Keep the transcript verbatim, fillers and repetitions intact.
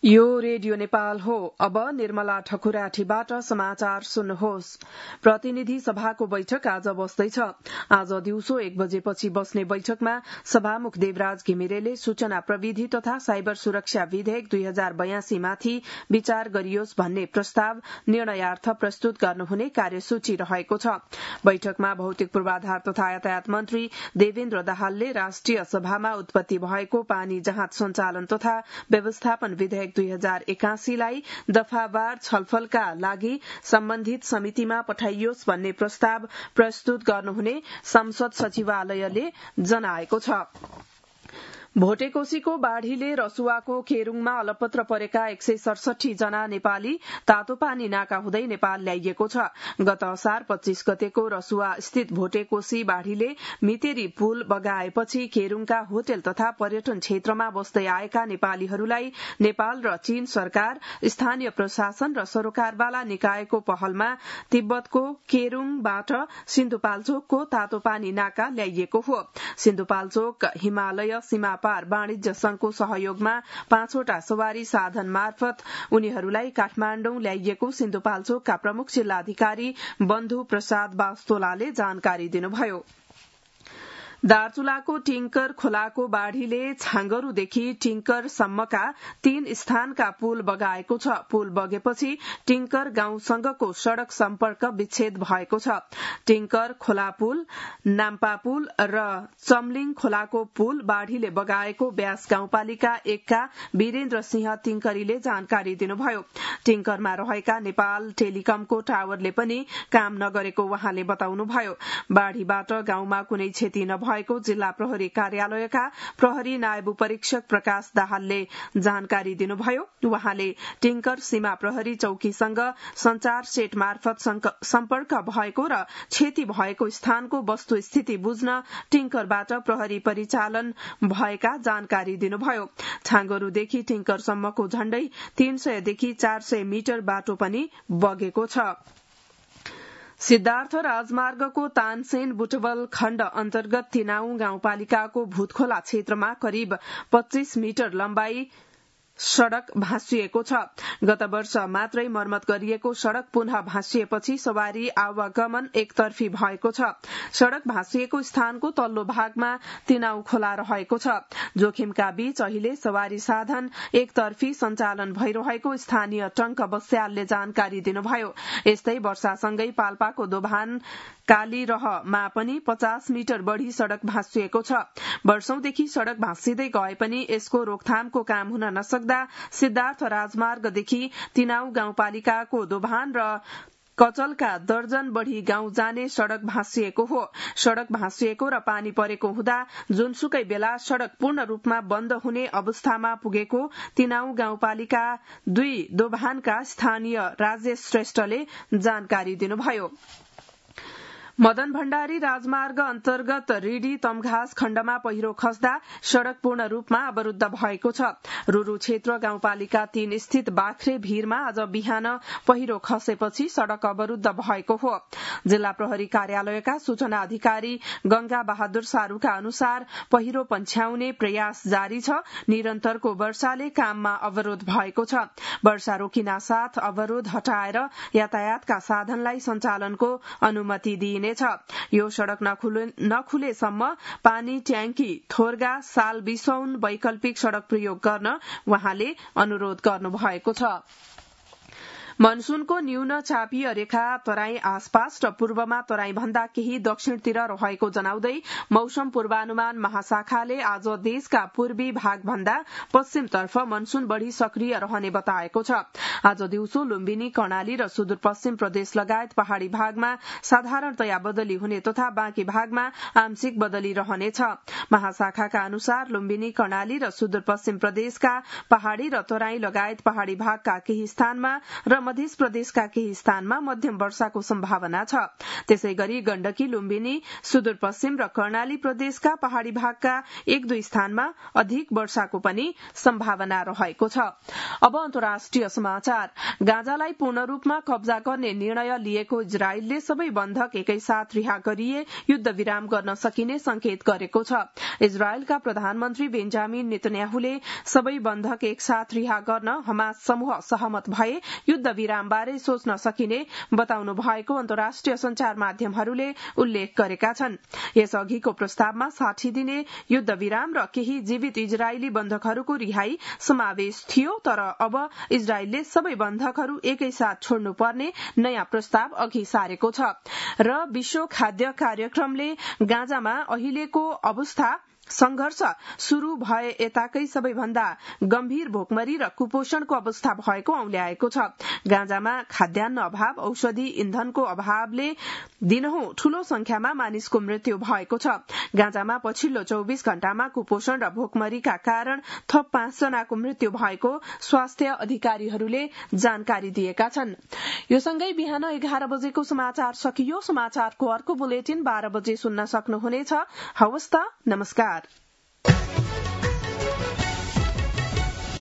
यो रेडियो नेपाल हो। अब निर्मला ठकुराठीबाट समाचार सुन्नुहोस्। प्रतिनिधि सभाको बैठक आज बस्दैछ। आज दिउँसो एक बजेपछि बस्ने बैठकमा सभामुख देवराज घिमिरेले सूचना प्रविधि तथा साइबर सुरक्षा विधेयक दुई हजार बयासी माथि विचार गरियोस् भन्ने प्रस्ताव निर्णयार्थ प्रस्तुत गर्नुहुने कार्यसूची रहेको छ। बैठकमा भौतिक पूर्वाधार तथा यातायात मन्त्री देवेन्द्र दाहालले राष्ट्रिय सभामा उत्पत्ति भएको पानी जहाज सञ्चालन तथा व्यवस्थापन विधेयक दुई हजार एकासीलाई दफावार छलफलका लागि सम्बन्धित समितिमा पठाइयोस् भन्ने प्रस्ताव प्रस्तुत गर्नुहुने संसद सचिवालयले जनाएको छ। भोटेकोशीको बाढ़ीले रसुवाको केरूङमा अलपत्र परेका एक सय सडसठी जना नेपाली तातोपानी नाका हुँदै नेपाल ल्याइएको छ। गत असार पच्चीस गतेको रसुवा स्थित भोटेकोशी बाढ़ीले मितेरी पुल बगाएपछि केरूङका होटल तथा पर्यटन क्षेत्रमा बस्दै आएका नेपालीहरूलाई नेपाल र चीन सरकार, स्थानीय प्रशासन र सरोकारवाला निकायको पहलमा तिब्बतको केरूङबाट सिन्धुपाल्चोकको तातोपानी नाका ल्याइएको हो। सिन्धुपाल्चोक हिमालय सीमा पार वाणिज्य संघको सहयोगमा पाँचवटा सवारी साधन मार्फत उनीहरूलाई काठमाण्डौ ल्याइएको सिन्धुपाल्चोकका प्रमुख जिल्लाधिकारी बन्धु प्रसाद बास्तोलाले जानकारी दिनुभयो। दार्चुलाको टिंकर खोलाको बाढ़ीले छाङ्गरूदेखि टिंकर सम्मका तीन स्थानका पुल बगाएको छ। पुल बगेपछि टिंकर गाउँसँगको सड़क सम्पर्क विच्छेद भएको छ। टिंकर खोला पुल, नाम्पा पुल र चम्लिङ खोलाको पुल बाढ़ीले बगाएको ब्यास गाउँपालिका एकका वीरेन्द्र सिंह तिङकरीले जानकारी दिनुभयो। टिंकरमा रहेका नेपाल टेलिकमको टावरले पनि काम नगरेको उहाँले बताउनुभयो। बाढ़ीबाट गाउँमा कुनै क्षति नभए भएको जिल्ला प्रहरी कार्यालयका प्रहरी नायब परीक्षक प्रकाश दाहालले जानकारी दिनुभयो। उहाँले टिंकर सीमा प्रहरी चौकीसँग संचार सेट मार्फत सम्पर्क भएको र क्षति भएको स्थानको वस्तुस्थिति बुझ्न टिंकरबाट प्रहरी परिचालन भएका जानकारी दिनुभयो। छाङ्गरूदेखि टिंकरसम्मको झण्डै तीन सयदेखि चार सय मिटर बाटो पनि बगेको छ। सिद्धार्थ राजमार्गको तानसेन बुटवल खण्ड अन्तर्गत तिनाउ गाउँपालिकाको भूतखोला क्षेत्रमा करिब पच्चीस मिटर लम्बाई सड़क भाँसिएको छ। गत वर्ष मात्रै मर्मत गरिएको सड़क पुनः भाँसिएपछि सवारी आवागमन एकतर्फी भएको छ। सड़क भाँसिएको स्थानको तल्लो भागमा तिनाउ खोला रहेको छ। जोखिमका बीच अहिले सवारी साधन एकतर्फी सञ्चालन भइरहेको स्थानीय टंक बस्यालले जानकारी दिनुभयो। यस्तै वर्षासँगै पाल्पाको दोभान कालीरहमा पनि पचास मिटर बढ़ी सड़क भाँसिएको छ। वर्षौंदेखि सड़क भाँसिँदै गए पनि यसको रोकथामको काम हुन नसक्दा सिद्धार्थ राजमार्गदेखि तिनाउ गाउँपालिकाको दोभान र कचलका दर्जन बढ़ी गाउँ जाने सड़क भाँसिएको हो। सड़क भाँसिएको र पानी परेको हुँदा जुनसुकै बेला सड़क पूर्ण रूपमा बन्द हुने अवस्थामा पुगेको तिनाउ गाउँपालिका दुई दोभानका स्थानीय राजेश श्रेष्ठले जानकारी दिनुभयो। मदन भण्डारी राजमार्ग अन्तर्गत रिडी तमघास खण्डमा पहिरो खस्दा सड़क पूर्ण रूपमा अवरूद्ध भएको छ। रूरू क्षेत्र गाउँपालिका तीन स्थित बाख्रे भीरमा आज बिहान पहिरो खसेपछि सड़क अवरूद्ध भएको हो। जिल्ला प्रहरी कार्यालयका सूचना अधिकारी गंगा बहादुर सारूका अनुसार पहिरो पन्छ्याउने प्रयास जारी छ। निरन्तरको वर्षाले काममा अवरोध भएको छ। वर्षा रोकिना साथ अवरोध हटाएर यातायातका साधनलाई सञ्चालनको अनुमति दिइने यो सड़क नखुलेसम्म पानी ट्याङ्की थोरगा साल बिसौन वैकल्पिक सड़क प्रयोग गर्न उहाँले अनुरोध गर्नुभएको छ। मनसूनको न्यून चापीय रेखा तराई आसपास र पूर्वमा तराई भन्दा केही दक्षिणतिर रहेको जनाउँदै मौसम पूर्वानुमान महाशाखाले आज देशका पूर्वी भाग भन्दा पश्चिमतर्फ मनसून बढ़ी सक्रिय रहने बताएको छ। आज दिउँसो लुम्बिनी, कर्णाली र सुदूरपश्चिम प्रदेश लगायत पहाड़ी भागमा साधारणतया बदली हुने तथा बाँकी भागमा आंशिक बदली रहनेछ। महाशाखाका अनुसार लुम्बिनी, कर्णाली र सुदूरपश्चिम प्रदेशका पहाड़ी र तराई लगायत पहाड़ी भागका केही स्थानमा र मध्य प्रदेशका केही स्थानमा मध्यम वर्षाको सम्भावना छ। त्यसै गरी गण्डकी, लुम्बिनी, सुदूरपश्चिम र कर्णाली प्रदेशका पहाड़ी भागका एक दुई स्थानमा अधिक वर्षाको पनि सम्भावना रहेको छ। अब अन्तर्राष्ट्रिय समाचार। गाजालाई पूर्ण रूपमा कब्जा गर्ने निर्णय लिएको इजरायलले सबै बन्धक एकैसाथ रिहा गरिए युद्ध विराम गर्न सकिने संकेत गरेको छ। इजरायलका प्रधानमन्त्री बेन्जामिन नेतन्याहुले सबै बन्धक एकसाथ रिहा गर्न हमास समूह सहमत भए युद्ध विरामबारे सोच्न सकिने बताउनु भएको अन्तर्राष्ट्रिय संचार माध्यमहरूले उल्लेख गरेका छन्। यसअघिको प्रस्तावमा साठी दिने युद्ध विराम र केही जीवित इजरायली बन्धकहरूको रिहाई समावेश थियो, तर अब इजरायलले सबै बन्धकहरू एकैसाथ छोड्नुपर्ने नयाँ प्रस्ताव अघि सारेको छ र विश्व खाद्य कार्यक्रमले गाजामा अहिलेको अवस्था संघर्ष शुरू भए यताकै सबैभन्दा गम्भीर भोकमरी र कुपोषणको अवस्था भएको औंल्याएको छ। गाजामा खाद्यान्न अभाव, औषधि, इन्धनको अभावले दिनहुँ ठूलो संख्यामा मानिसको मृत्यु भएको छ। गाजामा पछिल्लो चौविस घण्टामा कुपोषण र भोकमरीका कारण थप पाँच जनाको मृत्यु भएको स्वास्थ्य अधिकारीहरूले जानकारी दिएका छन्। यो सँगै बिहान एघार बजेको समाचार सकियो। समाचारको अर्को बुलेटिन बाह्र बजे सुन्न सक्नुहुनेछ। हवस् त, नमस्कार।